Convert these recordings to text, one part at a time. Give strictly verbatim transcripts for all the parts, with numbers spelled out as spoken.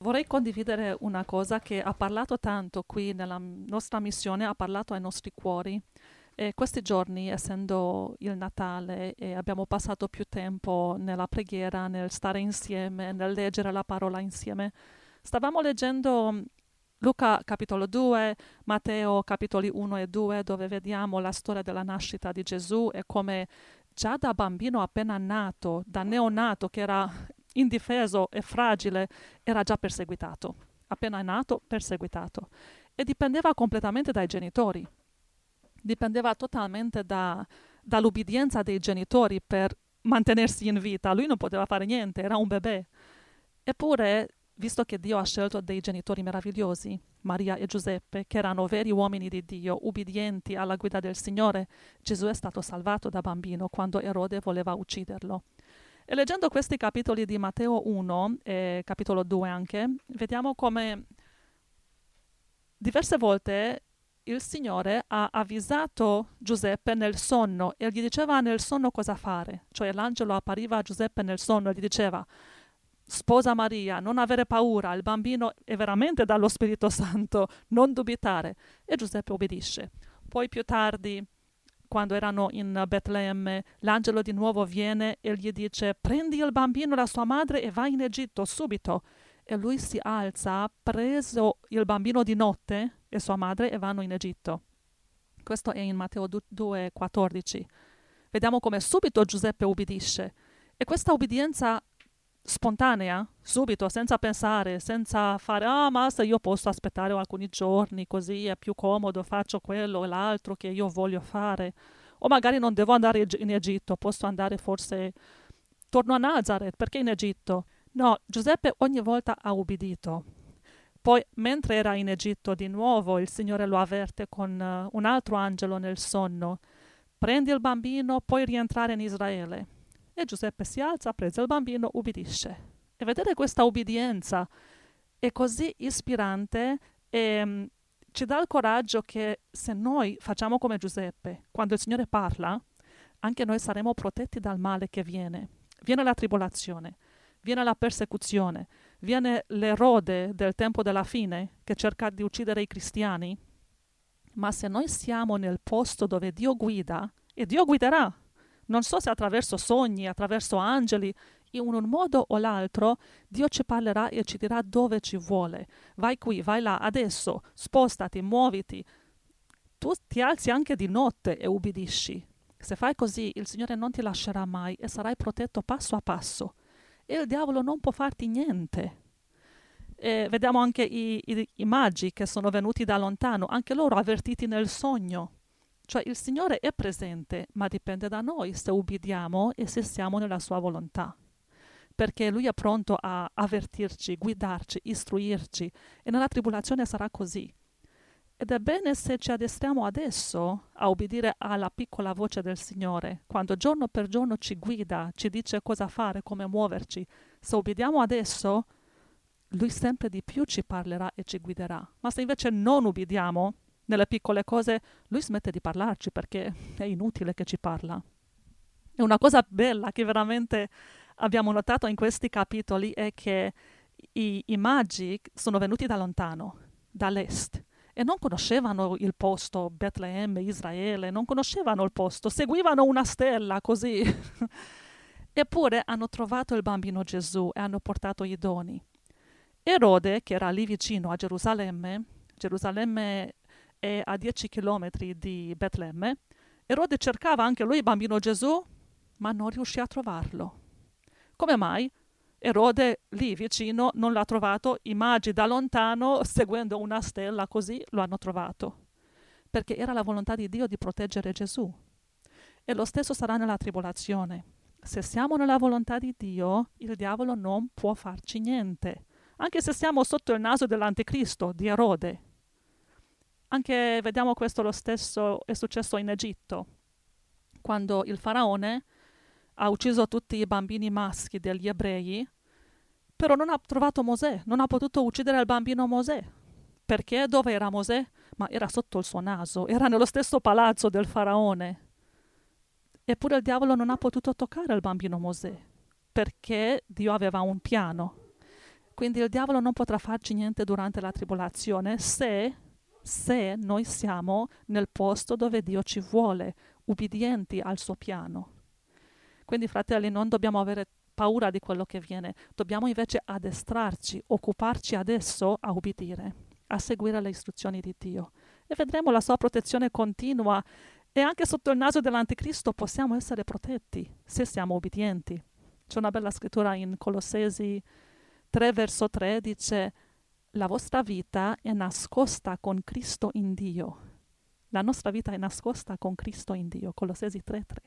vorrei condividere una cosa che ha parlato tanto qui nella m- nostra missione, ha parlato ai nostri cuori. E questi giorni, essendo il Natale, e abbiamo passato più tempo nella preghiera, nel stare insieme, nel leggere la parola insieme, stavamo leggendo mh, Luca capitolo due, Matteo capitoli uno e due, dove vediamo la storia della nascita di Gesù e come già da bambino appena nato, da neonato che era indifeso e fragile, era già perseguitato. Appena nato, perseguitato. E dipendeva completamente dai genitori. Dipendeva totalmente da, dall'ubbidienza dei genitori per mantenersi in vita. Lui non poteva fare niente, era un bebè. Eppure, visto che Dio ha scelto dei genitori meravigliosi, Maria e Giuseppe, che erano veri uomini di Dio, ubbidienti alla guida del Signore, Gesù è stato salvato da bambino quando Erode voleva ucciderlo. E leggendo questi capitoli di Matteo uno e capitolo due anche, vediamo come diverse volte il Signore ha avvisato Giuseppe nel sonno e gli diceva nel sonno cosa fare. Cioè l'angelo appariva a Giuseppe nel sonno e gli diceva: sposa Maria, non avere paura, il bambino è veramente dallo Spirito Santo, non dubitare. E Giuseppe obbedisce. Poi più tardi, quando erano in Betlemme, l'angelo di nuovo viene e gli dice: prendi il bambino e la sua madre e vai in Egitto subito. E lui si alza, ha preso il bambino di notte e sua madre e vanno in Egitto. Questo è in Matteo due quattordici. Vediamo come subito Giuseppe ubbidisce. E questa ubbidienza spontanea, subito, senza pensare, senza fare, ah, ma se io posso aspettare alcuni giorni, così è più comodo, faccio quello e l'altro che io voglio fare. O magari non devo andare in Egitto, posso andare forse, torno a Nazareth, perché in Egitto? No, Giuseppe ogni volta ha ubbidito. Poi, mentre era in Egitto di nuovo, il Signore lo avverte con uh, un altro angelo nel sonno. Prendi il bambino, puoi rientrare in Israele. E Giuseppe si alza, prese il bambino, ubbidisce. E vedere questa ubbidienza è così ispirante e mm, ci dà il coraggio che se noi facciamo come Giuseppe, quando il Signore parla, anche noi saremo protetti dal male che viene. Viene la tribolazione, viene la persecuzione, viene l'erode del tempo della fine che cerca di uccidere i cristiani. Ma se noi siamo nel posto dove Dio guida, e Dio guiderà, non so se attraverso sogni, attraverso angeli, in un modo o l'altro, Dio ci parlerà e ci dirà dove ci vuole. Vai qui, vai là, adesso, spostati, muoviti. Tu ti alzi anche di notte e ubbidisci. Se fai così, il Signore non ti lascerà mai e sarai protetto passo a passo. E il diavolo non può farti niente. E vediamo anche i, i, i magi che sono venuti da lontano, anche loro avvertiti nel sogno. Cioè il Signore è presente, ma dipende da noi se ubbidiamo e se siamo nella sua volontà. Perché Lui è pronto a avvertirci, guidarci, istruirci e nella tribolazione sarà così. Ed è bene se ci addestriamo adesso a obbedire alla piccola voce del Signore, quando giorno per giorno ci guida, ci dice cosa fare, come muoverci. Se obbediamo adesso, Lui sempre di più ci parlerà e ci guiderà. Ma se invece non ubbidiamo nelle piccole cose, Lui smette di parlarci perché è inutile che ci parla. E una cosa bella che veramente abbiamo notato in questi capitoli è che i, i magi sono venuti da lontano, dall'est, e non conoscevano il posto, Betlemme, Israele, non conoscevano il posto, seguivano una stella così. Eppure hanno trovato il bambino Gesù e hanno portato i doni. Erode, che era lì vicino a Gerusalemme, Gerusalemme è a dieci chilometri di Betlemme, Erode cercava anche lui il bambino Gesù, ma non riuscì a trovarlo. Come mai? Erode lì vicino non l'ha trovato, i magi da lontano, seguendo una stella così, lo hanno trovato. Perché era la volontà di Dio di proteggere Gesù. E lo stesso sarà nella tribolazione. Se siamo nella volontà di Dio, il diavolo non può farci niente. Anche se siamo sotto il naso dell'anticristo, di Erode. Anche vediamo questo lo stesso è successo in Egitto, quando il faraone ha ucciso tutti i bambini maschi degli ebrei, però non ha trovato Mosè, non ha potuto uccidere il bambino Mosè. Perché? Dove era Mosè? Ma era sotto il suo naso, era nello stesso palazzo del faraone. Eppure il diavolo non ha potuto toccare il bambino Mosè, perché Dio aveva un piano. Quindi il diavolo non potrà farci niente durante la tribolazione se, se noi siamo nel posto dove Dio ci vuole, ubbidienti al suo piano. Quindi, fratelli, non dobbiamo avere paura di quello che viene, dobbiamo invece addestrarci, occuparci adesso a ubbidire, a seguire le istruzioni di Dio. E vedremo la sua protezione continua, e anche sotto il naso dell'anticristo possiamo essere protetti se siamo ubbidienti. C'è una bella scrittura in Colossesi tre verso tre, dice: la vostra vita è nascosta con Cristo in Dio. La nostra vita è nascosta con Cristo in Dio. Colossesi tre tre.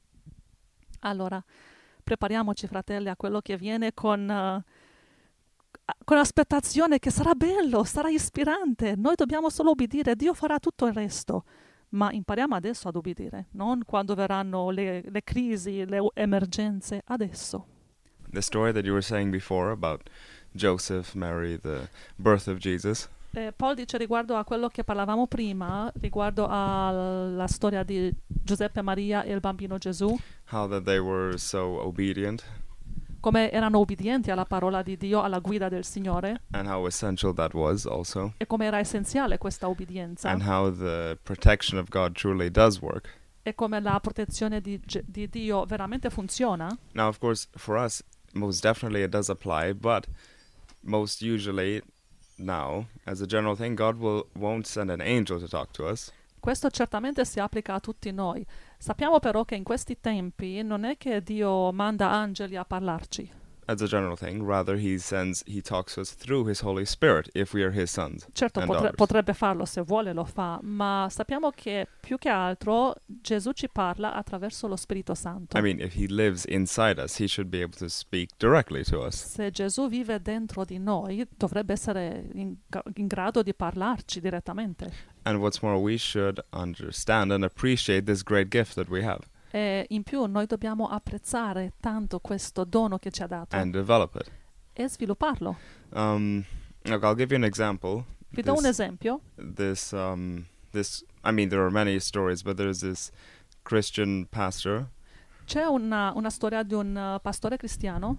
Allora, prepariamoci, fratelli, a quello che viene con, uh, con aspettazione, che sarà bello, sarà ispirante. Noi dobbiamo solo ubbidire, Dio farà tutto il resto. Ma impariamo adesso ad ubbidire, non quando verranno le, le crisi, le emergenze, adesso. The story that you were saying before about Joseph, Mary, the birth of Jesus. Eh, Paul dice riguardo a quello che parlavamo prima, riguardo alla storia di Giuseppe e Maria e il bambino Gesù, How that they were so obedient come erano ubbidienti alla parola di Dio, alla guida del Signore, and how essential that was also, e come era essenziale questa ubbidienza, and how the protection of God truly does work. e come la protezione di, Ge- di Dio veramente funziona. Now, of course, for us, most definitely it does apply, but most usually now, as a general thing, God will, won't send an angel to talk to us. Questo certamente si applica a tutti noi. Sappiamo però che in questi tempi non è che Dio manda angeli a parlarci. As a general thing, rather he sends, he talks to us through his Holy Spirit if we are his sons Certo, and potre- daughters. potrebbe farlo, se vuole lo fa, ma sappiamo che più che altro Gesù ci parla attraverso lo Spirito Santo. I mean, if he lives inside us, he should be able to speak directly to us. Se Gesù vive dentro di noi, dovrebbe essere in, in grado di parlarci direttamente. And what's more, we should understand and appreciate this great gift that we have E in più noi dobbiamo apprezzare tanto questo dono che ci ha dato and develop it. e svilupparlo. Um, look, I'll give you an example. Vi do un This, esempio. this, um, this, I mean, there are many stories, but there's this Christian pastor. C'è una, una storia di un uh, pastore cristiano.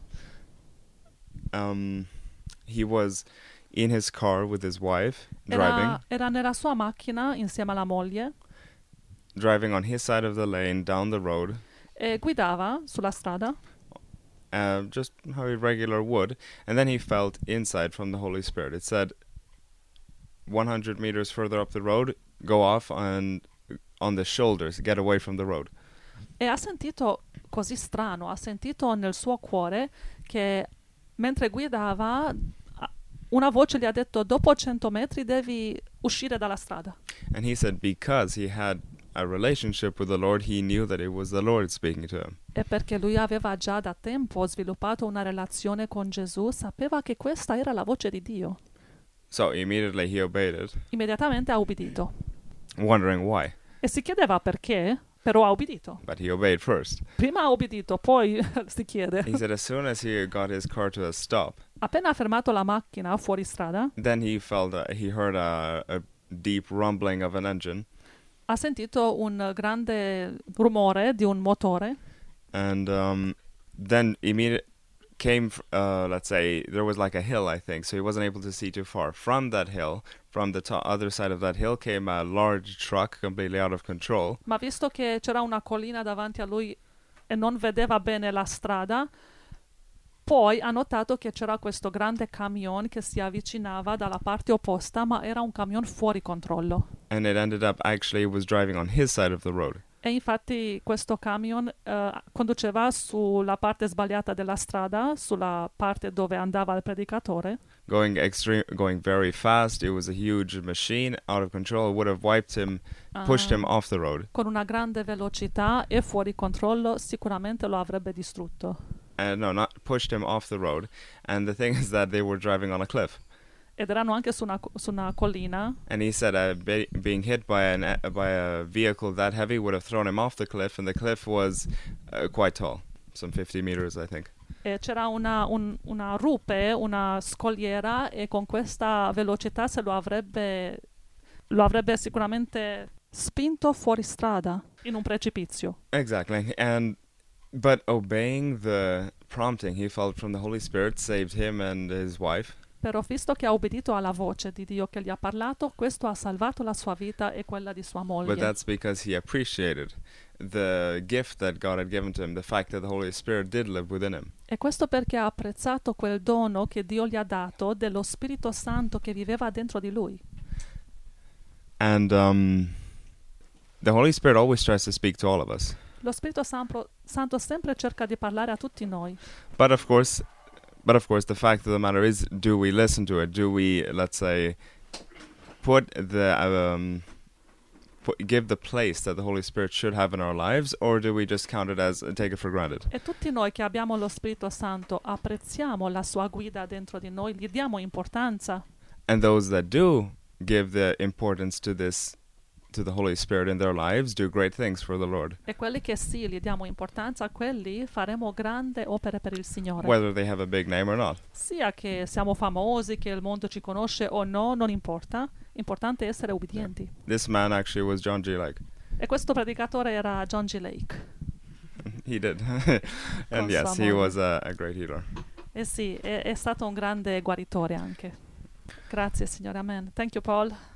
Um, he was in his car with his wife, driving, Era, era nella sua macchina insieme alla moglie driving on his side of the lane down the road, e guidava sulla strada. uh, just how he regular would, and then he felt insight from the Holy Spirit. It said, one hundred meters further up the road, go off and on the shoulders, get away from the road. E ha sentito così strano, ha sentito nel suo cuore che mentre guidava a- una voce gli ha detto: dopo cento metri devi uscire dalla strada. And he said because he had a relationship with the Lord, he knew that it was the Lord speaking to him. E perché lui aveva già da tempo sviluppato una relazione con Gesù, sapeva che questa era la voce di Dio. So immediately he obeyed it, Immediatamente ha ubbidito. wondering why. E si chiedeva perché, però ha ubbidito. But he obeyed first. Prima ha ubbidito, poi si chiede. He said as soon as he got his car to a stop, Appena ha fermato la macchina fuori strada, then he felt uh, he heard a, a deep rumbling of an engine, ha sentito un grande rumore di un motore and um, then immediately came, f- uh, let's say, there was like a hill, I think, so he wasn't able to see too far. From that hill, from the to- other side of that hill, came a large truck completely out of control, ma visto che c'era una collina davanti a lui e non vedeva bene la strada, poi ha notato che c'era questo grande camion che si avvicinava dalla parte opposta, ma era un camion fuori controllo. and it ended up actually was driving on his side of the road. E infatti questo camion eh, conduceva sulla parte sbagliata della strada, sulla parte dove andava il predicatore, Going extreme, going very fast. It was a huge machine, out of control. It would have wiped him, pushed him ah, off the road. con una grande velocità e fuori controllo, sicuramente lo avrebbe distrutto. Uh, no, not pushed him off the road. And the thing is that they were driving on a cliff. Ed erano anche su una, su una collina, And he said uh, be- being hit by an uh, by a vehicle that heavy would have thrown him off the cliff, and the cliff was uh, quite tall, some fifty meters, I think. e c'era una, un- una rupe, una scogliera, e con questa velocità se lo avrebbe, lo avrebbe sicuramente spinto fuori strada in un precipizio. Exactly. And But obeying the prompting he felt from the Holy Spirit saved him and his wife. Però visto che ha obbedito alla voce di Dio che gli ha parlato, questo ha salvato la sua vita e quella di sua But moglie. that's because he appreciated the gift that God had given to him, the fact that the Holy Spirit did live within him. E questo perché ha apprezzato quel dono che Dio gli ha dato dello Spirito Santo che viveva dentro di lui. And um, the Holy Spirit always tries to speak to all of us. Lo Spirito Santo, Santo sempre cerca di parlare a tutti noi. But of course, but of course, the fact of the matter is, do we listen to it? Do we, let's say, put the um, put, give the place that the Holy Spirit should have in our lives, or do we just count it as uh, take it for granted? E tutti noi che abbiamo lo Spirito Santo apprezziamo la sua guida dentro di noi, gli diamo importanza. And those that do give the importance to this, to the Holy Spirit in their lives, do great things for the Lord. E quelli che sì, gli diamo importanza, a quelli faremo grandi opere per il Signore. Whether they have a big name or not. Sia che siamo famosi, che il mondo ci conosce o no, non importa. Importante è essere ubbidienti. This man actually was John G. Lake. E questo predicatore era John G. Lake. He did. Con And yes, sua he moglie. was a, a great healer. E sì, è, è stato un grande guaritore anche. Grazie, Signore. Amen. Thank you, Paul.